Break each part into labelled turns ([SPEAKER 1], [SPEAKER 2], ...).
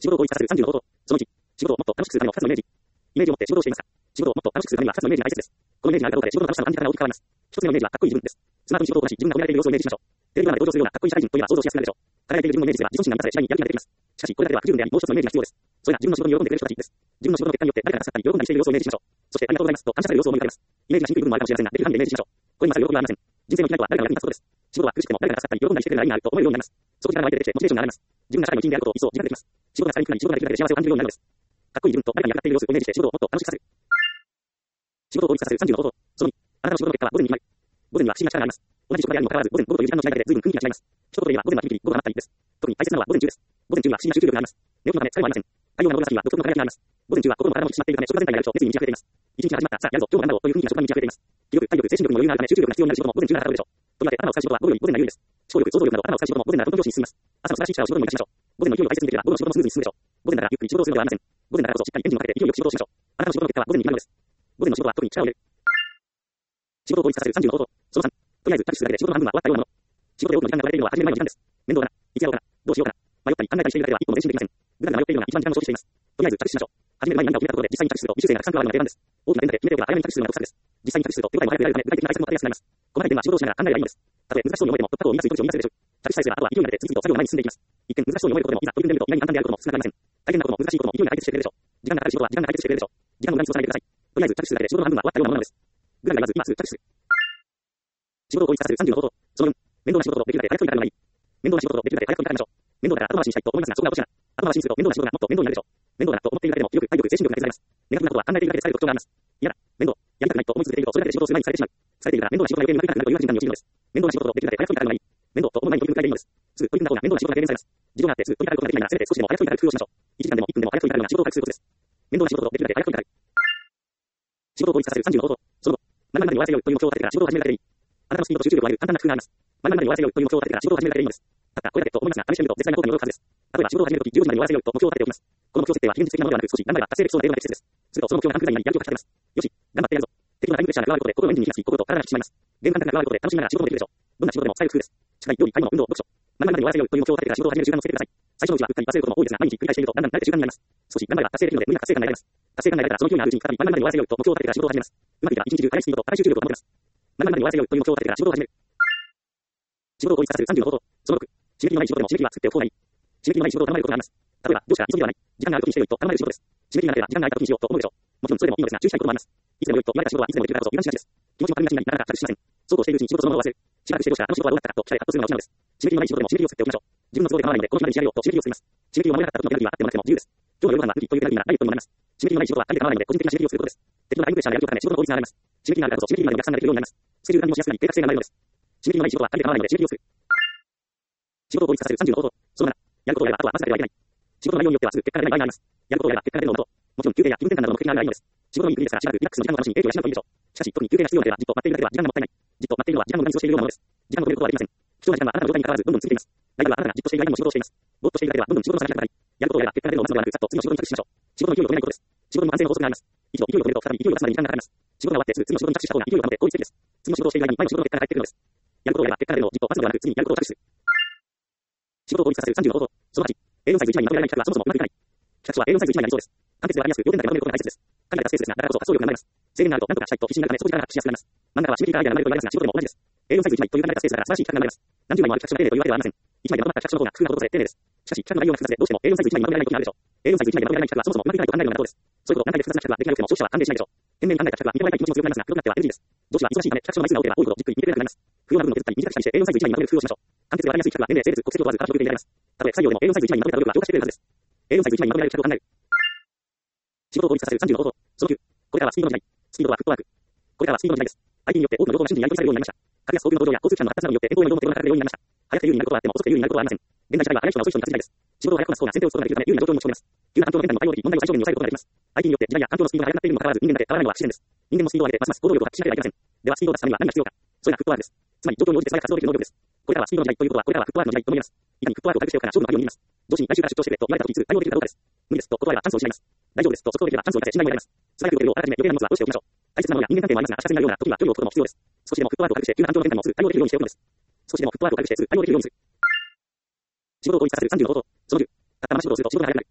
[SPEAKER 1] 仕事を効率化する30の方法。その1、仕事をもっと楽しくするための2つのイメージ。イメージを持って仕事をしていますか？仕事をもっと楽しくするためには2つのイメージが大切です。このイメージがあるかどうかで仕事の楽しさの感じ方が大きく変わります。1つ目のイメージはかっこいい自分です。スマートに仕事をこなし、自分が褒められている様子をイメージしましょう。テレビドラマで登場するようなかっこいい社会人というのは想像しやすくなるでしょう。輝いている自分のイメージでは自尊心が満たされ社員にやる気が出てきます。しかし、これだけでは不十分であり、もう一つのイメージが必要です。それが自分の仕事に喜んでくれる人たちです。自分の仕事の結果によって誰かが助かったり喜んだりしている様子をイメージしましょう。そして、ありがとうございますと感謝される様子を思い浮かべます。イメージがしにくい部分もあるかもしれませんが、できる範囲でイメージしましょう。これに勝る喜びはありません。人生の生きがいとは誰かが役に立つことです。仕事は苦しくても誰かが助かったり喜んだりしてくれるならいいなと思えるようになります。そこから湧いて出てきてモチベーションが上がります。自分が社会の一員であることを一層実感できます。仕事が疲れにくくなり、仕事ができるだけで幸せを感じるようになるのです。かっこいい自分と誰かに役立っている様子をイメージして仕事をもっと楽しくさせる。仕事を効率化させる30の方法。その2、あなたの仕事の結果は午前に決まる。午前には不思議な力があります。同じ職場であるにもかかわらず、午前午後という時間の違いだけで随分雰囲気が違います。一言で言えば午前はピリピリ、午後はまったりです。特に大切なのは午前中です。午前中は不思議な集中力があります。寝起きのため疲れもありません。太陽が昇る朝には独特の輝きがあります。午前中は心も体も引き締まっているため、職場全体がやると熱意に満ち溢れています。一日が始まった、さあやるぞ、今日も頑張ろうという雰囲気が職場に満ち溢れています。気力、体力、精神力にも余裕があるため集中力が必要になる仕事も午前中ならでしょう。とりわけ頭を使う仕事は午後より午前が有利です。思考力、想像力など頭を使う仕事も午前ならとても上司に進みます。朝の素晴らしい力を仕事にも生かしましょう。午前の勢いを大切にできれば午後の仕事もスムーズに進むでしょう。午前ならゆっくり仕事をするのではありません。午前ならこそしっかりエンジンをかけて勢いよく仕事をしましょう。あなたの仕事の結果は午前に決まるのです。午前の仕事は特に力を入れる。仕事を効率化させる30の方法。その3、とりあえずタッチするだけで仕事の半分は終わったようなもの。仕事で多くの時間が取られているのは始める前の時間です。面倒だな。いつやろうかな。どうしようかな。迷ったり考えたりしているだけでは一歩も前進できません。ぐだぐだ迷っているのが一番時間を消費しています。とりあえずタッチしましょう。始める前に何かを決めたところで実際にタッチすると、未修正がたくさん加わるのが定番です。大きな点だけ決めておけば早めにタッチするのが得策です。実際にタッチすると手応えも早く得られるため、具体的な対策も立てやすくなります。細かい点は仕事をしながら考えればいいのです。たとえ難しそうに思えても、突破口を見出す糸口を見出せるでしょう。タッチさえすればあとは勢いが出て次々と作業の前に進んでいきます。一見難しそうに思えることでも、いざ取り組んでみると意外に簡単であることも少なくありません。大変なことも難しいことも勢いが解決してくれるでしょう。時間がかかる仕事は時間が解決してくれるでしょう。時間を無駄に過ごさないでください。とりあえずタッチするだけで仕事の半分は終わったようなものなのです。ぐだぐだ言わず今すぐタッチする。仕事を効率化させる30の方法。その4、面倒な仕事とできるだけ早く取り掛かるのがいい。面倒な仕事とできるだけ早く取り掛かりましょう。面倒だから後回しにしたいと思いますが、そこが落ちない。後回しにすると面倒な仕事がもっと面倒になるでしょう。面倒だと思っているだけでも気力、体力、精神力が削られます。ネガティブなことは考えているだけで疲れる特徴があります。嫌だ、面倒、やりたくないと思い続けているとそれだけで仕事をする前にされてしまう。されているから面倒な仕事が余計に楽になくなるという悪循環に陥るのです。面倒な仕事とできるだけ早く取り掛かるのがいい。面倒と思う前に取り組みたいでいいのです。すぐ取り組んだ方が面倒な仕事が軽減されます。事情があってすぐ取り掛かることができないならせめて少しでも早く取り掛かる工夫をしましょう。1時間でも1分でも早く取り掛かるのが仕事を軽くすることです。面倒な仕事とできるだけ早く取り掛かる。仕事を効率化させる30の方法。その後、前までに終わらせようという目標を立ててから仕事を始めるだけでいい。あなたのスピードと集中力を上げる簡単な工夫があります。前までに終わらせようという目標を立ててから仕事を始めるだけでいいのです。たったこれだけと思いますが、試してみると絶対な効果に及ぶはずです。例えば仕事を始めるとき10時までに終わらせようと目標を立てておきます。この目標設定は非現実的なものではなく少し頑張れば達成できそうな程度が適切です。するとその目標が半分ぐらいになりやる気をかき立てます。よし、頑張ってやるぞ。適度なタイムプレッシャーが加わることで心のエンジンに火がつき心と体が引き締まります。ゲーム感覚が加わることで楽しみながら仕事もできるでしょう。どんな仕事でも使える工夫です。近い料理、買い物、運動、読書。前までに終わらせようという目標を立ててから仕事を始める習慣をつけてください。最初のうちはうっかり忘れることも多いですが、毎日繰り返しているとだんだん慣れて習慣になります。少し頑張れば達成できるので無理なく達成感が得られます。達成感が得られたらその勢いのあるうちに再び前までに終わらせようと目標を立ててから仕事を始めます。うまくいけば一日中速いスピードと高い集中力を保てます。前までに終わらせようという目標を立ててから仕事を始める。仕事を効率化させる30の方法。その6、締め切りのない仕事でも締め切りは作っておく方がいい。締め切りのない仕事を頼まれることがあります。例えば、上司が急ぎではない。時間があるときにしてよいと頼まれる仕事です。締め切りがなければ時間が空いたときにしようと思うでしょう。もちろんそれでもいいのですが、注意したいこともあります。いつでもよいと言われた仕事はいつでもできるからこそ油断しがちです。気持ちも軽みがちになりなかなか着手しません。そうこうしているうちに仕事そのまま忘れる。しばらくして上司があの仕事はどうだったかと聞かれハッとするのが落ちなのです。締め切りのない仕事でも締め切りを作っておきましょう。自分の都合で構わないので、この日までに仕上げようと締め切りを作ります。締め切りを守れなかった時のペナルティはあってもなくても自由です。今日の夜ご飯はクッキーというペナルティがダイエットにもなります。締め切りのない仕事は相手で構わないので、個人的な締め切りをすることです。適度なタイムプレッシャーがやる気を高め仕事の効率が上がります。締め切りがあるからこそ締め切りまでに逆算ができるようになります。スケジュール管理もしやすくなり計画性が生まれるのです。締め切りのない仕事は相手で構わないので締め切りをする。仕事を効率化させる30の方法。その7、やることをやればあとは混ぜてはいけない。仕事の内容によってはすぐ結果が出ない場合があります。やることをやれば結果が出るのもと、もちろん休憩や気分転換などの目的があるのがいいのです。仕事のいい国ですからしばらくリラックスの時間を楽しみ影響がしなくてもいいでしょう。しかし特に休憩が必要なのではじっと待っているだけでは時間がもったいない。じっと待っているのは時間の無駄に過ごしているようなものです。時間を止めることはできません。貴重な時間はあなたの状態に関わらずどんどん過ぎています。ライバルはあなたがじっとしている間にも仕事をしています。ぼーっとしているだけではどんどん仕事の先が高い。やることをやれば結果が出るのを待つのではなくさっと次の仕事に着手しましょう。仕事の勢いを止めないことです。仕事にも安定の法則があります。一度勢いを止めると再び勢いを出すまでに時間がかかります。仕事が終わってすぐ次の仕事に着手した方が勢いを保て効率的です。次の仕事をしている間に前の仕事の結果が返ってくるのです。やることをやれば結果が出るのをじっと待つのではなく次にやることを着手する。仕事を効率化させる30の方法。その8、A4 サイズ1枚にまとめられない企画はそもそもうまくいかない。企画書は A4 サイズ1枚になりそうです。簡潔でわかりやすく要点だけまとめることが大切です。かなり達成数ですが、だからこそ発想力が生まれます。制限があると何とかしたいと必死になるため、そこ時間が発揮しやすくなります。漫画は締め切りがアイデアが生まれると言われますが、仕事でも同じです。A4 サイズ1枚というかなり達成数なら素晴らしい企画が生まれます。何十枚もある企画書が丁寧というわけではありません。1枚でまとまった企画書の方が工夫が施され丁寧です。しかし、企画の内容が複雑でどうしても A4 サイズ1枚にまとめられない時があるでしょう。A4 サイズ1枚でまとめられない企画はそもそもうまくいかないと考えるようなことです。そういうことを考えて複雑な企画はできなくても消費者は歓迎しないでしょう。懸命に考えた企画は見てもらいたい気持ちも強くなりますが、プロになっては NG です。上司は忙しいため企画書の枚数が多ければ多いほどじっくり見てくれなくなります。不要な部分を削ったり短くしたりして A4 サイズ1枚にまとめる工夫をしましょう。簡潔でわかりやすい企画は年齢、性別、国籍を問わず幅広く受け入れられます。たとえ不採用でも A4 サイズ1枚にまとめた努力は評価してくれるはずです。A4 サイズ1枚にまとめられる企画を考える。仕事を効率化させる30の方法。その9、これからはスピードの時代。スピードとはフットワーク。これからはスピードの時代です。IT によって多くの労働が瞬時にやり取りされるようになりました。格安航空の登場や交通機関の発達などによって変更への移動も手頃な価格で容易になりました。早くて有利になることはあっても遅くて有利になることはありません。現代時代は早い人が遅い人に勝つ時代です。仕事を早くこなす方が先手を打つことができるため有利な状況を持ち込みます。急な環境の変化にも対応でき、問題を最小限に抑えることができます。IT によって時代や環境のスピードが速くなっているにもかかわらず人間だけ変わらないのは不自然です。人間もスピードを上げてますます行動力を発揮しなければいけません。ではスピードを出すためには何が必要か。それがフットワークです。つまり状況に応じて素早く活動できる能力です。これからはスピードの時代ということはこれからはフットワークの時代とも言えます。いかにフットワークを回復しておくかが勝負の鍵を握ります。上司に来週から出張してくれと言われた時にすぐ対応できるかどうかです。無理ですと断ればチャンスを失います。大丈夫ですとそこをできればチャンスを生かせ信頼も得られます。素早く動けるようあらかじめ余計な荷物は下ろしておきましょう。大切なものや人間関係もありますが足かせになるような時は距離を置くことも必要です。少しでもフットワークを回復して急な環境の変化にもすぐ対応できるようにしておくのです。少しでもフットワークを回復してすぐ対応できるようにする。仕事を効率化させる30の方法。その10、たったまま仕事をすると仕事が早くなる。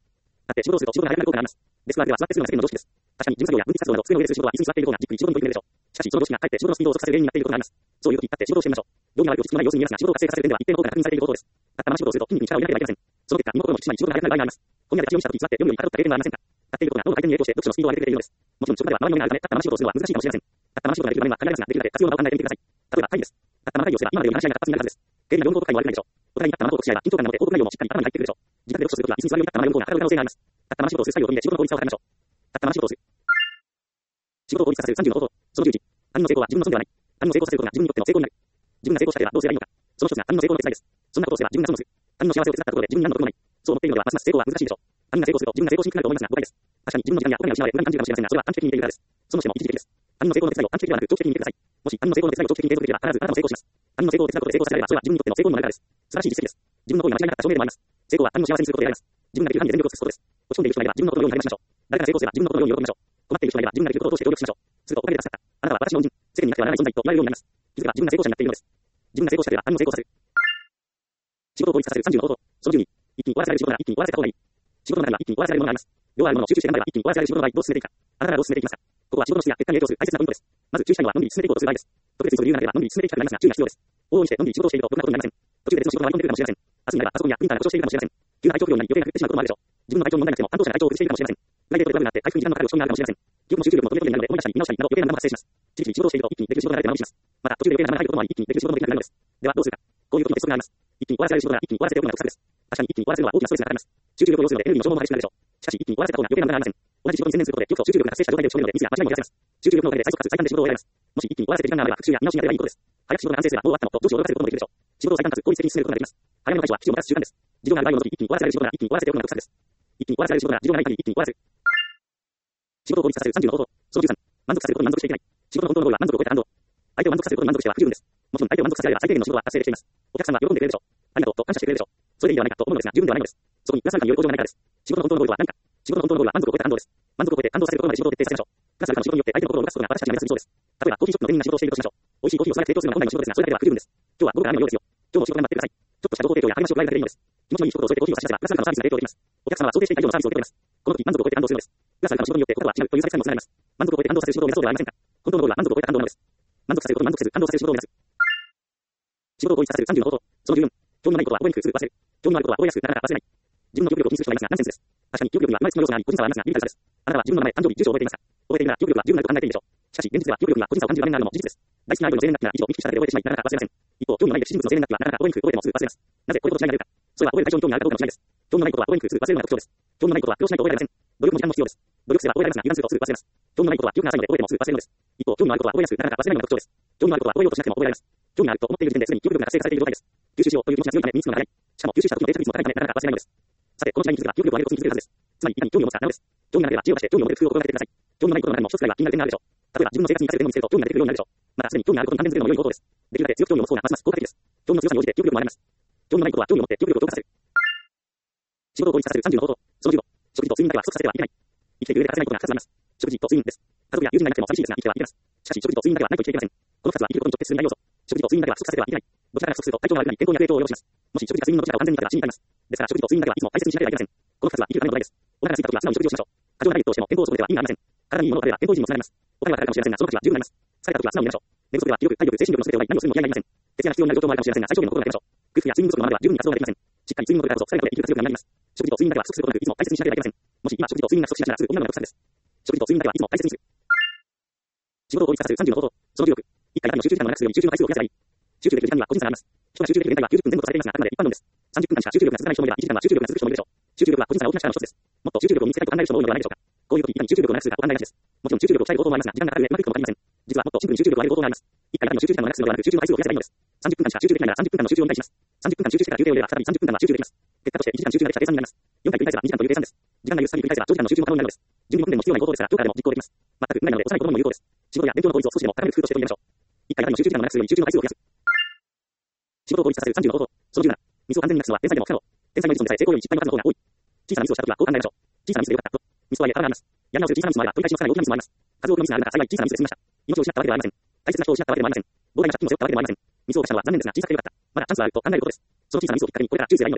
[SPEAKER 1] って仕事をすると仕事が早くなる効果があります。デスクワークでは座ってするのが世間の常識です。確かに、事務作業や分泌活動など机の上でする仕事は椅子に座っている方がじっくり仕事に取り組めるでしょう。しかし、その常識がかえって仕事のスピードを遅くさせる原因になっていることがあります。そういう時、立って仕事をしてみましょう。業務が悪く落ち着きのない様子に見えますが、仕事を活性化させる点では一定の効果が確認されていることです。立ったまま仕事をすると筋肉に力を入れなければいけません。その結果、身も心も引き締まり仕事が早くなる場合があります。こんな立ち読みした時、座って読むよりはかどった経験はありませんか？立っていることが脳の回転に影響して読書のスピードを上げてくれているのです。もちろん職場では周りの目があるため、立ったまま仕事をするのは難しいかもしれません。立ったまま仕事ができる場面は限られますが、できるだけ活用の場を考えてみてください。例えば会議です。立ったまま会議をすれば今までより話し合いが活発になるはずです。経理や業務報告会も悪くないでしょう。お互いに立ったまま報告し合いは緊張感なので報告内容もしっかり頭に入ってくるでしょう。自宅で読書するときは椅子に座るより立ったまま読む方が働く可能性があります。立ったまま仕事をする作業を取り入れ仕事の効率化を高めましょう。立ったまま仕事をする。仕事を効率化させる30の方法。その11。他人の成功は自分の損ではない。他人の成功させることが自分にとっての成功になる。自分が成功したければどうすればいいのか。その一つが他人の成功の手伝いです。そんなことをすれば自分が損をする。他人の幸せを手伝ったところで自分に何の得もない。そう思っているのではますます成功は難しいでしょう。他人が成功すると自分が成功しにくくなると思いますが誤解です。確かに自分の時間やお金が失われ不安に感じるかもしれませんが、それは短期的に見ているからです。そのしても一時的です。他人の成功の手伝いを短期的ではなく長期的に見てください。もし他人の成功の手伝いを長期的に継続できれば必ずあなたも成功します。他人の成功を手伝うことで成功させられればそれは自分にとっての成功になるからです。素晴らしい実績です。自分の行為が間違いなかった証明でもあります。成功は他人の幸せにすることであります。自分ができる範囲で全力を尽くすことです。落ち込んでいる人がいれば自分のことのように励ましましょう。誰かが成功すれば自分のことのように喜びましょう。困っている人がいれば自分ができることを通して協力しましょう。するとおかげで助かった。あなたは私の恩人、世間になくてはならない存在と言われるようになります。気づけば自分が成功者になっているのです。自分が成功したければ他人も成功させる。仕事を効率化させる30の方法。その12。一気に終わらせられる仕事なら一気に終わらせた方がいい。仕事の中では一気に終わらせられるものがあります。量あるものを集中して頑張れば一気に終わらせられる仕事の場合どう進めていくか。あなたはどう進めていきますか。ここは仕事の質や結果に影響する大切なポイントです。まず注意したいのはのんびり進めていこうとする場合です。特別にその理由がなければのんびり進めていきたくなりますが注意が必要です。往々にしてのんびり仕事をしているとろくなことになりません。途中で別の仕事が割り込んでくるかもしれません。明日になればパソコンやプリンターが故障しているかもしれません。急な体調不良になり予定が狂ってしまうこともあるでしょう。自分の体調に問題なくても担当者が体調を崩しているかもしれません。プライベートでトラブルになって回復に時間のかかる落ち込みがあるかもしれません。記憶も集中力も途切れ途切れになるので思い出したり見直したりなど余計なものが発生します。地域に仕事をしていると一気にできる仕事が慣れて長持ちします。また途中で余計なものが入ることもあり一気にできる仕事もできなくなるのです。ではどうするか。こういう時に鉄則があります。一気に終わらせられる仕事が一気に終わらせておくのが不策です。確かに一気に終わらせるのは大きなストレスがかかります。集中力を要するのでエネルギーの消耗も激しくなるでしょう。しかし一気に終わらせた方が余計な無駄がありません。同じ仕事に専念することで記憶と集中力が達成した状態で打ち込めるのでミスや間違いも減らせます。集中力のおかげで最速かつ最短で仕事を終えられます。もし一気に終わらせて時間があれば復習や見直しにやればいいことです。早く仕事が完成すればもう終わったのと上司を驚かせることもできるでしょう。仕事を最短かつ効率的に進めることができます。早めの開始は期を持たす習慣です。事情がある場合を除き一気に終わらせられる仕事なら一気に終わらせておくのが不策です。一気に終わらせられる仕事なら事情がない限り一気に終わらせる。仕事を効率化させる30の方法。その13。満足させることに満足していけない。仕事の本当のゴールは満足を超えた感動。相手を満足させることに満足しては不十分です。もちろん相手を満足させられれば最低限の仕事は達成できています。お客さんは喜んでくれるでしょう。ありがとうと感謝してくれるでしょう。それでいいではないかと思うのですが十分ではないのです。そこにプラスアルファによる向上がないからです。仕事の本当のゴールとは何か。仕事の本当のゴールは満足を超えた感動です。満足を超えて感動させることまで仕事を徹底させましょう。プラスアルファの仕事によって相手の心を動かすことが私たちが目指す理想です。例えばコーヒーショップの店員が仕事をしているとしましょう。美味しいコーヒーを素早く提供するのが本来の仕事ですがそれだけでは不十分です。今日は午後が雨のようですよ。今日も仕事頑張ってください。ちょっとした情報提供や励ましを加えるだけでいいのです。気持ちのいい一言を添えてコーヒーを差し出せばプラスアルファのサービスが提供できます。お客様は想定していた以上のサービスを受け取れます。この時満足を超えて感動するのです。プラスアルファの仕事によって心は違うという差別化にもつながります。満足を超えて感動させる仕事を目指そうではありませんか。本当のゴールは満足を超えた感動なのです。満足させることに満足せず感動させる仕事を目指す。仕事を効率化させる30の方法。その14。興味のないことは覚えにくいすぐ忘れる。興味のあることは覚えやすくなかなか忘れない。自分の記憶力を気にする人がいますがナンセンスです。確かに記憶力には今一つの要素があり個人差はありますが理解さです。あなたは自分の名前、誕生日、住所を覚えていますか。覚えているなら記憶力は十分なると考えていいでしょう。しかし現実では記憶力には個人差を感じる場面があるのも事実です。大好きなアイドルの生年月日が以上見聞きしただけで覚えてしまいなかなか忘れません。一方興味のない歴史人物の生年月日はなかなか覚えにくく覚えてもすぐ忘れます。なぜこれほど違いが出るか。それは覚える対象に興味があるかどうかの違いです。興味のないことは覚えにくくすぐ忘れるのが特徴です。興味のないことは苦労しないと覚えられません。努力も時間も必要です。努力すれば覚えられますが油断するとすぐ忘れます。興味のないことは記憶が浅いので覚えてもすぐ忘れるのです。一方興味のあることは覚えやすくなかなか忘れないのが特徴です。興味のあることは覚えようとしなくても覚えられます。興味があると思っている時点ですでに記憶力が活性化されている状態です。吸収しようという気持ちが強いため身につくのが早い。しかも吸収した時のデータ率も高いためなかなか忘れないのです。さてこの違いに気づけば記憶力を上げるコツに気づけるはずです。つまりいかに興味を持つかなのです。興味がなければ知恵を出して興味を持てる工夫を心がけてください。興味のないことの中でも一つくらいは気になる点があるでしょう。例えば自分の生活に活かせる点を見つけると興味が出てくるようになるでしょう。またすでに興味があることに関連づけるのも良い方法です。できるだけ強く興味を持つ方がますます効果的です。興味の強さに応じて記憶力も上がります。興味のないことは興味を持って記憶力を強化させる。仕事を効率化させる30の方法。その15。食事と睡眠だけは不足させてはいけない。生きていく上で欠かせないことが2つあります。食事と睡眠です。家族や友人がいなくても寂しいですが生きてはいけます。しかし食事と睡眠だけはないと生きていけません。この2つは生きることに直結する2大要素。食事と睡眠だけは不足させてはいけない。どちらかが不足すると体調が悪くなり健康に悪影響を及ぼします。もし食事か睡眠のどちらかを完全に取れば死に至ります。ですから食事と睡眠だけはいつも大切にしなければいけません。この2つは生きるための土台です。お腹が空いた時は素直に食事をしましょう。過剰なダイエットをしても健康を損ねては意味がありません。体にいいものを食べれば健康維持にもつながります。お金はかかるかもしれませんがその時は十分になります。疲れた時は素直に寝ましょう。寝不足では気力、体力、精神力の全てを奪い何をするにも嫌いがありません。徹夜が必要になる状況もあるかもしれませんが最小限のことだけましょう。空腹や睡眠不足のままでは十分に活動ができません。しっかり睡眠をとれたこそ疲れたことで生きる活力が生まれます。食事と睡眠だけは不足することなくいつも大切にしなければいけません。もし今食事と睡眠が不足しながらすぐ女の子が不足です。食事と睡眠だけはいつも大切にする。仕事を効率化させる30の方法。その16。一回だけの集中時間の長くするより集中の回数を増やせばいい。集中できる時間には個人差があります。人が集中できる限界は90分前後とされていますがあくまで一般論です。30分間しか集中力が続かない人もいれば1時間は集中力が続く人もいるでしょう。集中力は個人差が大きな力の一つです。もっと集中力を身につけたいと考える人も多いのではないでしょうか。こういう時いかに集中力を長くするかと考えがちです。もちろん集中力を鍛える方法もありますが時間がかかる上うまくいくかもわかりません。実はもっとシンプルに集中力を上げる方法があります。一回だけの集中時間の長くするのではなく集中の回数を増やせばいいのです。30分間しか集中できないなら30分間の集中を2倍します。30分間集中してから休憩を入れれば再び30分間は集中できます。結果として1時間集中ができた計算になります。4回繰り返せば2時間という計算です。時間が許す限り繰り返せば長時間の集中も可能になるのです。準備本でも必要な方法ですが、どこからでも実行できます。全く無理なので幼い子供にも有効です。仕事や勉強の効率を少しでも高める工夫として取り入れましょう。一回だけの集中時間の長くするより集中の回数を増やす。仕事を効率化させる30の方法。その17。ミスを完全になくすのは天才でも不可能。天才の理論でさえ成功より失敗の数の方が多い。小さなミスをしたときはこう考えましょう。小さなミスでよかったと。ミスとはいえ多々あります。やり直す小さなミスもあれば繰り返しますから大きなミスもあります。数多くのミスがある中幸い小さなミスで済みました。命を失ったわけではありません。大切な人を失ったわけでもありません。膨大な借金を背負ったわけでもありません。ミスを犯したのは残念ですが小さくてよかった。まだチャンスはあると考えることです。その小さなミスをきっかけにこれから注意すればいいのです。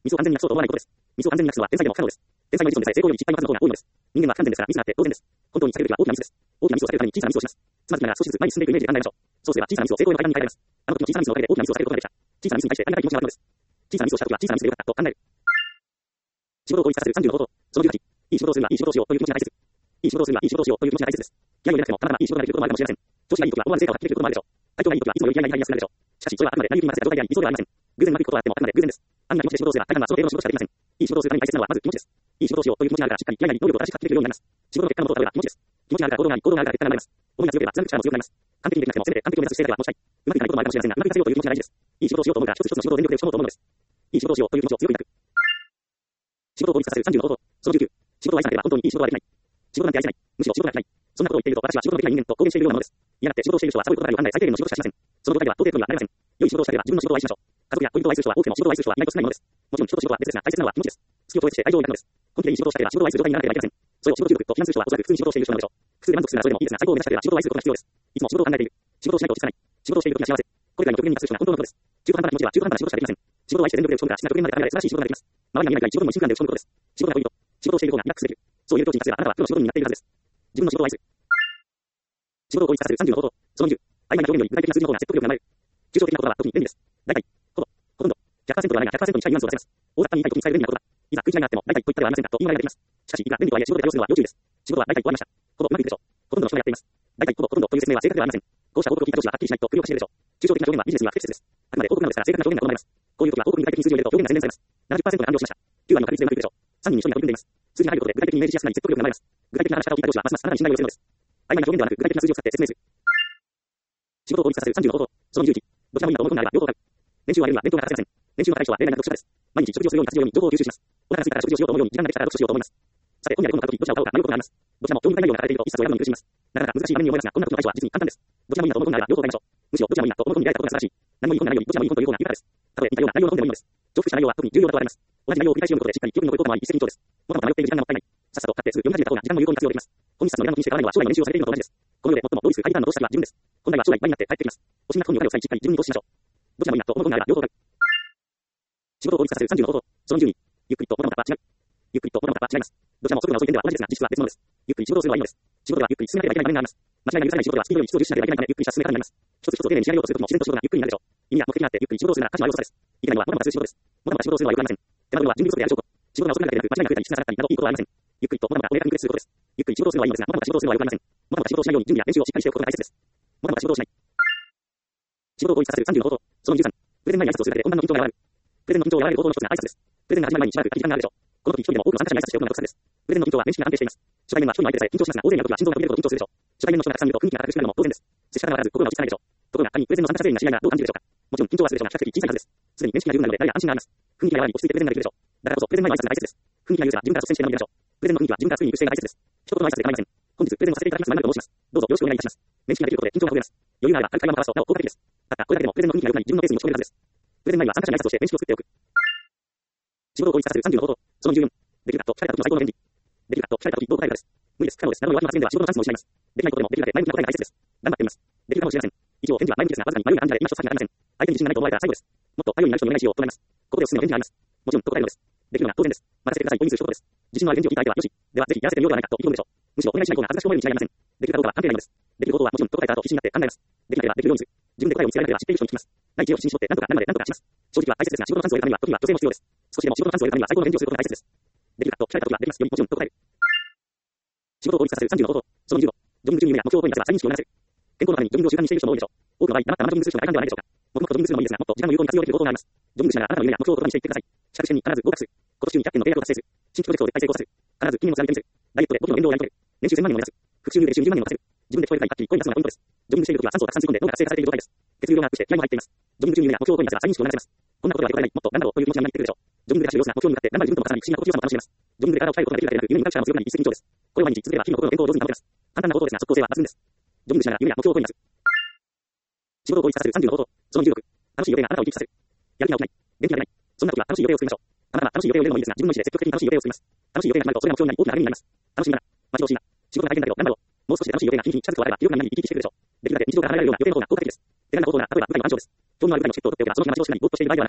[SPEAKER 1] ミスを完全になくそうと思わないことです。ミスを完全になくすのは天才でも不可能です。天才の理論でさえ成功より失敗の数の方が多いのです。人間は不完全ですからミスがあって当然です。本当に避けるべきは大きなミスです。大きなミスを避けるために小さなミスをします。つまずきながら少しずつ前に進んでいくイメージで考えましょう。そうすれば小さなミスを成功への階段に変えられます。あの時の小さなミスのおかげで大きなミスを避けることができた。小さなミスに対してありがたい気持ちが湧くのです。小さなミスをした時は小さなミスでよかったと考える。仕事を効率化させる30の方法。その18。いい仕事をするにはいい仕事をしようという気持ちが大切。いい仕事をするにはいい仕事をしようという気持ちが大切です。気合を入れなくてもたまたまいい仕事ができることもあるかもしれません。調子がいい時は思わぬ成果を発揮できることもあるでしょう。体調がいい時はいつもより気合が入りやすくなるでしょう。しかしそれはあくまで何かに混ぜた状態であり、いいそうではありません。偶然うまくいくことはあってもあくまで偶然です。安易な気持ちで仕事をすれば大半はその程度の仕事しかできません。いい仕事をするために大切なのはまず気持ちです。いい仕事をしようという気持ちがあるからしっかり気合が入り能力を正しく発揮できるようになります。仕事の結果の元を例えば気持ちです。気持ちがあるから行動があり、行動があるから結果が生まれます。思いが強ければ貫く力も強くなります。完璧にできなくてもせめて完璧を目指す姿勢だけは持ちたい。うまくいかないこともあるかもしれませんが、うまくいかせようという気持ちが大事です。いい仕事をしようと思うから一つ一つの仕事を全力で打ち込もうと思うのです。いい仕事をしようという気持ちを強く抱く。仕事を効率化させる30の方法。その19。仕事を愛さなければ本当にいい仕事はできない。仕事なんて愛せない。むしろ仕事が嫌い。そんなことを言っていると私は仕事のできない人間と公言しているようなものです。嫌がって仕事をしている人はサボることがある考え最低限の仕事しかしません。その状態では到底苦にはなりません。良い仕事をしたければ自分の仕事を愛しましょう。家族や恋人を愛する人は多くても仕事を愛する人は意外と少ないものです。もちろん人と仕事は別ですが大切なのは気持ちです。月を超えてして愛情を抱くのです。本気でいい仕事をしたければ仕事を愛する状態にならなければいけません。それを仕事中毒と非難する人はおそらく普通に仕事をしている人なのでしょう。普通で満足するならそれでもいいですが最高を目指したければ仕事を愛することが必要です。いつも仕事を考えている。仕事をしないと落ち着かない。仕事をしている時が幸せ。これらの極限に達する人が本当のことです。中途半端な気持ちでは中途半端な仕事しかできません。仕事を愛して全力で打ち込むから質が極限まで高められ素晴らしい仕事ができます。周りが見えない仕事にも一心不乱で打ち込むことです。仕事が恋人。仕事をしている方がリラックスできる。そういう境地に達せばあなたはプロの仕事になっているはずです。自分の仕事を愛する。仕事を効率化させる30の方法。その20。曖昧な表現より具体的な数字の方が説得力が生まれる。抽象的な言葉は特に便利です。大体、ほとんど、100% ではないが 100% に近いニュアンスを出せます。大雑把に言いたいと伝える便利な言葉。いざ食い違いがあっても大体と言ったではありませんかと言い回りができます。しかし、いくら便利とはいえ仕事で対応するのは要注意です。仕事は大体終わりました。ほぼうまくいくでしょう。ほとんどの人がやっています。大体ほとんどという説明は正確ではありません。こうした報告を聞いた上司ははっきりしないと首をかしげるでしょう。抽象的な表現はビジネスには不適切です。あくまで報告なのですから正確な表現が好まれます。こういう時は報告に具体的に数字を入れると表現が洗練されます。70%が完了しました。9割の確率でうまくいくでしょう。3人に1人が取り組んでいます。数字が入ることで具体的にイメージしやすくなり説得力が生まれます。具体的な話し方を聞いた上司はますますあなたに信頼を寄せるのです。曖昧な表現ではなく具体的な数字を使って説明する。仕事を効率化させる30の方法。その21。どちらもいいと思うことがあれば両方買う。練習はやるには勉強が欠かせません。練習の対象は例外なく読書です。毎日食事をするように活字を読み情報を吸収します。お腹が空いたら食事をしようと思うように時間ができたら読書しようと思います。さて、本屋で本を買うときどちらを買うか迷うことがあります。どちらも興味深い内容が書かれていると一冊を選ぶのに苦しみます。なかなか難しい場面に思いますが、こんなことの対処は実に簡単です。どちらもいいなと思うことがあれば両方買いましょう。むしろどちらもいいなと思うことに出会えたことが素晴らしい。何もいい本がないよりどちらもいい本という方が豊かです。たとえ似たような内容の本でもいいのです。重複した内容は特に重要だと言われます。同じ内容を繰り返し読むことでしっかり記憶に残ることもあり一石二鳥です。もともと迷っている時間がもったいない。さっさと買ってすぐ読み始めた方が時間も有効に活用できます。本一冊の値段の気にして買わないのは将来の練習をされているのと同じです。この世で最も効率最短の投資先は自分です。本来は将来倍になって帰ってきます。欲しいな本にお金を使いしっかり自分に投資しましょう。どちらもいいなと思うことがあれば両方買う。仕事を効率化させる30の方法。その12。ゆっくりと元の方は違う。ゆっくりと元の方は違います。どちらも速度が遅い点では同じですが、実質は別物です。ゆっくり仕事をするのはいいのです。仕事はゆっくり進めなければいけない場面があります。間違いが許されない仕事はスピードより質を重視しなければいけないため、ゆっくりした進め方になります。一つ一つ丁寧に仕上げようとするとも自然と仕事がゆっくりになるでしょう。意味や目的があってゆっくり仕事をするなら価値のある要素です。いけないのは元々する仕事です。元々仕事をするのは良くありません。手間取りは準備不足である証拠。仕事が遅くなるだけでなく、間違いが増えたり質が下がったりなどいいことはありません。ゆっくりと元々お願いにリクエストすることです。ゆっくり仕事をするのはいいのですが、元々仕事をするのは良くありません。元々仕事をしないように準備や練習をしっかりしておくことが大切です。元々仕事をしない。仕事を効率化させる30の方法。その13。プレゼン前に挨拶をするだけで懇談の緊張が和らぐ。プレゼンの緊張を和らげる方法の一つが挨拶です。プレゼンが始まる前にしばらく時間があるでしょう。この時一人でも多くの参加者に挨拶しておくのが得策です。プレゼンの緊張は面識が安定しています。初対面は一人の相手でさえ緊張しますが、大勢に会う時は心臓が飛び出るほど緊張するでしょう。初対面の人がたくさんいると雰囲気が硬くしなるのも当然です。接し方がわからず心が落ち着かないでしょう。ところが仮にプレゼンの参加者全員が知り合いならどう感じるでしょうか。もちろん緊張はするでしょうが比較的小さいはずです。すでに面識が十分なので誰が安心があります。雰囲気が和らぎ落ち着いてプレゼンができるでしょう。だからこそプレゼン前の挨拶が大切です。雰囲気が許せば自分から率先して名乗り出ましょう。プレゼンの雰囲気は自分から作りに行く姿勢が大切です。一言の挨拶で構いません。本日プレゼンをさせていただきます。マルと申します。どうぞよろしくお願いいたします。面識ができることで緊張がほぐれます。余裕があれば軽く会話も交わすとなお効果的です。たったこれだけでもプレゼンの雰囲気が良くなり自分のペースに持ち込めるはずです。プレゼン前には参加者に挨拶をして面識を作っておく。仕事を効率化させる30の方法。その14。できるかと聞かれた時の最高の便利。できるかと聞かれた時どう答えるかです。無理です。不可能です。などの弱気な発言では仕事のチャンスも失います。できないことでもできるだけ前向きな答えが大切です。頑張ってみます。できるかもしれません。一応返事は前向きですが、わずかに迷いがあるんじゃで今一つ先がありません。相手に自信がないと思われたら最後です。もっと頼りになる人にお願いしようとなります。ここでおすすめの返事があります。もちろんと答えるのです。できるのが当然です。任せてくださいと意味する一言です。自信のある返事を聞いた相手はよし。ではぜひやらせてみようではないかと意気込むでしょう。むしろお願いしない方が恥ずかしく思えるに違いありません。できるかどうかは関係ないのです。できることはもちろんと答えた後必死になって考えます。できなければできるようにする。自分で答えを見つけられなければ知っている人に聞きます。ない知恵を口にしとって何とかなるまで何とかします。正直は大切ですが仕事のチャンスを得るためには時には女性も必要です。少しでも仕事のチャンスを得るためには最高の返事をすることが大切です。できるかと聞かれた時はできますよりもちろんと答える。仕事を効率化させる30の方法。その15。ジョギング中に夢や目標をポイントせば再認識をならせる。健康のためにジョギングを習慣にしている人も多いでしょう。多くの場合、黙ったままジョギングする人が大半ではないでしょうか。もともとジョギングするのもいいですが、もっと時間を有効に活用できる方法があります。ジョギングしながらあなたの夢や目標を言葉にしていってください。資格試験に必ず合格する。今年中に100件の契約を達成する。新規プロジェクトを絶対成功させる。必ず金をつなげてみせる。ダイエットで5キロの減量をやり遂げる。年収1000万人を目指す。復習入で収入10万人を達成する。自分で聞こえるかにはっきり声に出すのがポイントです。ジョギングしているときは酸素をたくさん吸い込んで脳が活性化されている状態です。血流量がアップして気合も入っています。ジョギング中に夢や目標を声に出せば再認識をならせます。こんなことができない、もっと頑張ろうという気持ちが見えてくるでしょう。ジョギングで走る様子が目標に向かって頑張る自分とまさに不思議な心地よさも楽しめます。ジョギングで体を鍛えることができるだけでなく夢に向かう力も強くなり一石二鳥です。これを毎日続ければ日々の心の健康を上手に保てます。簡単なことですが即効性は抜群です。ジョギングしながら夢や目標を声に出す。仕事を効率化させる30の方法。その16。楽しい予定があなたを生き生きさせる。やる気が起きない。元気が出ない。そんな時は楽しい予定を作りましょう。たまたま楽しい予定を入れるのもいいですが、自分の意思で積極的に楽しい予定を作ります。楽しい予定が決まるとそれが目標になり大きな励みになります。楽しみだな。待ち遠しいな。仕事が大変だけど頑張ろう。もう少しで楽しい予定が日々近づくとあれば記憶がみんなに生き生きしてくるでしょう。できるだけ日常から離れられるような予定の方が効果的です。手軽な方法が例えば舞台の暗唱です。興味のある舞台のチケットを取っておけばその日待ち遠しくなりぼーっとしている場合ではなくなるでしょう。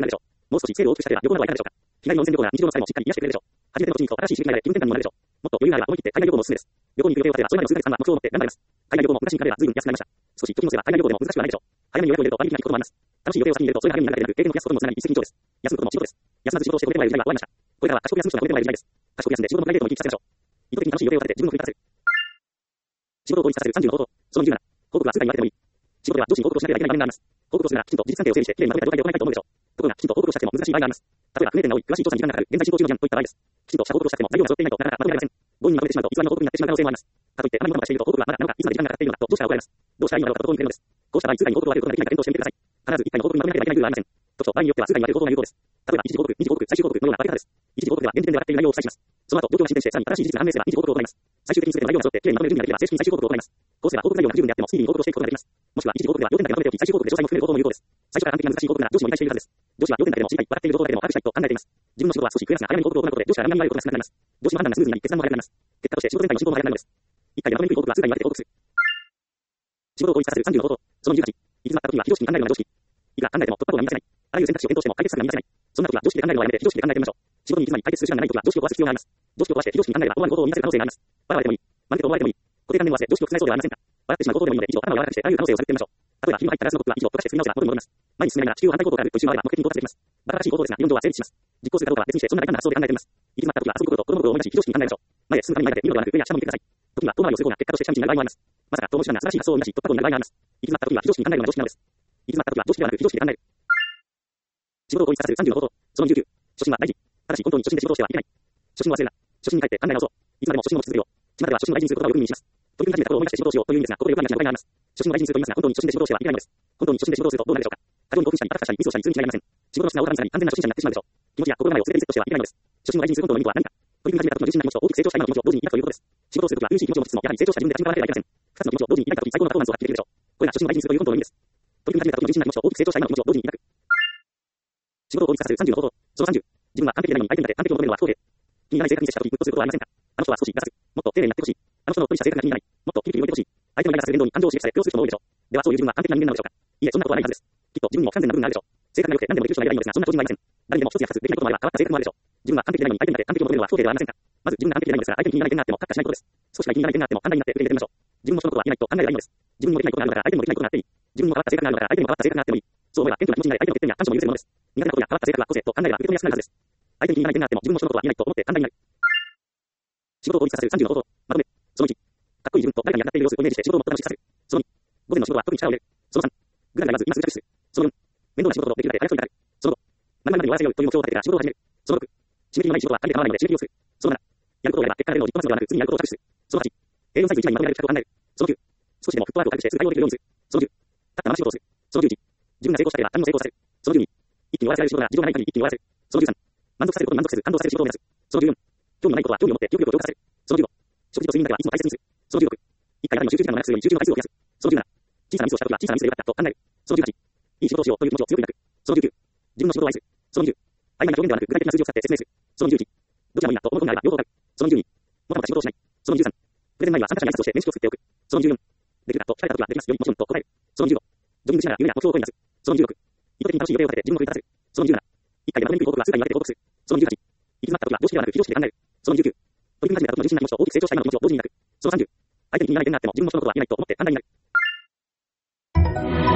[SPEAKER 1] もう少し制度を大きくしたりは旅行などはいかがでしょうか。日帰り温泉旅行が日常の際もしっかり癒してくれるでしょう。初めての地に行くと新しい刺激が得られ気分転換にもなるでしょう。もっと余裕があれば思い切って海外旅行もおすすめです。旅行に行く予定を立てばそれまでの数ヶ月間は目標を持って頑張れます。海外旅行も昔に比べれば随分安くなりました。少し時に乗せば海外旅行でも難しくはないでしょう。早めに予約を入れると割引が効くこともあります。楽しい予定を先に入れるとそれが励みになるだけでなく経験を増やすことにもつながり一石二鳥です。休むことも仕事です。休まず仕事をして売れてもらえる時代は終わりました。これからは賢く休む人が売れてもらえる時代です。賢く休んで仕事もプライベートも行き来させましょう。意図的に楽しい予定を立てて自分を奮い立たせる。仕事を効率化させる30の方法。その27。報告は数回に分けてもいい。仕事では上司に報告をしなければいけない場面があります。報告をするならきちんと事実関係を整理してきれいにまとめて了解で行いたいと思うでしょう。ところがきちんと報告をしたくても難しい場合があります。例えば不明点が多い、詳しい調査に時間がかかる、現在進行中の事案といった場合です。きちんとした報告をしたくても材料が揃っていないとなかなかまとめられません。強引にまとめてしまうと偽りの報告になってしまう可能性もあります。かといってあまりものがしていると報告はまだなのかいつまで時間がかかっているのかと上司から怒られます。どうしたらいいのだろうかと問いにくれるのです。こうした場合、通貨に報告を分けることができないか検討してみてください。必ず一回の報告にまとめなければいけない理由はありません。特徴、場合によっては通貨に分ける報告が有効です。例えば一時報告、二次報告、最終報告のような分け方です。一時報告では現時点で分かっている内容を記載します。その後、状況が進展してさらに正しい事実が判明すれば二次報告を行います。最終的に全ての内容が揃ってきれいにまとめる準備ができれば正式に最終報告を行います。こうすれば報告内容が不十分であってもスピーディーに報告をしていくことができます。もしくは一時報告では要点だけまとめておき最終報告で詳細も含める方法も有効です。最初から完璧な難しい報告なら上司も理解しているはずです。上司は要点だけでも知りたい、笑っている情報だけでも把握したいと考えています。自分の仕事は少しクラスが早めに報告を行うことで上司は何々言われることが少なくなります。上司の判断がスムーズになり決断も早くなります。結果として仕事全体の進行も早くなるのです。一回でまとめにくい報告は数回に分けて報告する。仕事を効率化させる30の方法。その28。行き詰まった時は非常識に考えるのが常識。いくら考えても突破口が見出せない。あらゆる選択肢を検討しても解決策が見出せない。そんな時は常識で考えるのはやめて非常識で考えてみましょう。仕事に行き詰まり解決する手段がない時は常識を壊す必要があります。常識を壊して非常識に考えれば思わぬことを見出せる可能性があります。笑われてもいい。負けと思われてもいい。固定観念を忘れ常識を覆そうではありませんか。笑ってしまうことでもいいので一度頭を柔らかくしてあらゆる可能性を探ってみましょう。例えば火の入ったガラスのコップは一度溶かして積み直せば元に戻ります。前に進めながら地球を反対方向からあると一周回れば目的に到達できます。バカらしい行動ですが理論上は成立します。実行するかどうかは別にしてそんな大胆な発想で考えてみます。行き詰まった時は遊ぶことと子供のことを思い出し非常識に考えましょう。前へ進むために前だけ見るのではなく上や下も見てください。時には遠回りをする方が結果として近道になる場合もあります。まさか遠回しな正しい発想を生み出し突破口になる場合があります。行き詰まった時は非常識に考えるのが常識なのです。行き詰まった時は常識ではなく非常識で考える。仕事を効率化させる30の方法。その29。初心は大事。ただし本当に初心で仕事をしてはいけない。初心を忘れるな。初心に帰って考え直そう。いつまでも初心を持ち続けよう。巷では初心を大事にすることがよく耳にします。取り組み始めた頃を思い出して仕事をしようという意味ですが、ここでよくありがちな場合があります。初心を大事にすると言いますが、本当に初心で仕事をしてはいけないのです。本当に初心で仕事をするとどうなるでしょうか。過剰に興奮したり、バカしたり、ミスをしたり、通に違いません。仕事の質が大幅に下がり、完全な初心者になってしまうでしょう。気持ちや心構えを全てリセットしてはいけないのです。初心を大事にする本当の意味とは何か。取り組み始めた時の自信な気持ちと大きく成長した今の気持ちを同時に抱くということです。仕事をするときは苦しい気持ちを持ちつつも、やはり成長した自分で立ち向かわなければいけません。二つの気持ちを同時に抱いたとき最高のパフォーマンスを発揮できるでしょう。これが初心を大事にするという本当の意味です。取り組み始めた時の自信な気持ちと大きく成長した今の気持ちを同時に抱く。仕事を効率化させる30の方法。その30。自分は完璧でないのに相手に立て完璧を求めるのは不公平。気にならない生活に接した時にグッとすることはありませんか。あの人は少し優しく、もっと丁寧になってほしい。あの人のおっとりした性格が気にならない。もっとキリキリ動いてほしい。相手のイライラする言動に感情を刺激され苦労する人も多いでしょう。ではそういう自分は完璧な人間なのでしょうか。いえ、そんなことはないはずです。きっと自分にも不完全な部分があるでしょう。性格が良くて何でもできる人がいればいいのですが、そんな個人はいません。誰にでも一つや二つできないこともあれば変わった性格もあるでしょう。自分は完璧でないのに相手に立て完璧を求めるのは不公平ではありませんか。まず自分が完璧でないのですが、相手に気にならない点があってもカッカしないことです。少しが気にならない点があっても寛大になって受け入れてみましょう。自分もそのことは言えないと考えればいいのです。自分にもできないことがあるのだから相手にもできないことがあっていい。自分にも変わった性格があるのだから相手にも変わった性格があってもいい。そう思えば謙虚な気持ちになれ相手の欠点や短所も許せるものです。苦手なことや変わった性格は個性と考えれば受け止めやすくなるはずです。相手に気にならない点があっても自分もそのことは言えないと思って寛大になる。仕事を効率化させる30の方法。まとめ。その1。かっこいい自分と誰かにやっている様子をイメージして仕事をもっと楽しくさせる。その2。午前の仕事は特に力を入れる。その3。ぐだぐだ言わず今すぐ着手する。その4。面倒な仕事ほどできるだけ早くになる。その5。何々までに終わらせようという目標を立ててから仕事を始める。その6。締め切りのない仕事は限り構わないので締め切りをする。その7。やることをやれば結果が出るのを実行なすのではなく次にやることを着手する。その8。A4 サイズ1枚にまとめられる企画を考える。その9。少しでもフットワークを軽くしてすぐ対応できるようにする。その10。たったまま仕事をする。その11。自分が成功したければ他人も成功させる。その12。一気に終わらせられる仕事が自動がない限り一気に終わらせる。その13。満足させることに満足せず感動させる仕事を目指す。その14。興味のないことは興味を持って記憶力を強化させる。その15。食事と睡眠だけはいつも大切にする。その16。一回あたりの集中時間を長くするように集中の回数を増やす。その17。小さなミスをしたときは小さなミスでよかったと考える。その18。いい仕事をしようという気持ちを強く抱く。その19。自分の仕事を愛する。その20。曖昧な表現ではなく具体的な数字を使って説明する。その21。どちらもいいなと思うことがあれば両方がある。その22。もたもた仕事をしない。その23。プレゼン前は参加者に挨拶をして面識を作っておく。その24。できるかと聞かれたときはできますよりもちろんと答える。その25。ジョギングしながら夢や目標を声に出す。その26。意図的に楽しい予定を立てて自分を奮い立たせる。その27。一回でまとめにくい報告は数回に分けて報告する。その28。行き詰まったときは常識ではなく非常識で考える。その29。取り組み始めたときの自信な気持ちと大きく成長した今の気持ちを同時に抱く。その30。相手に気にならない点があっても自分もそのことは言えないと思って寛大になる。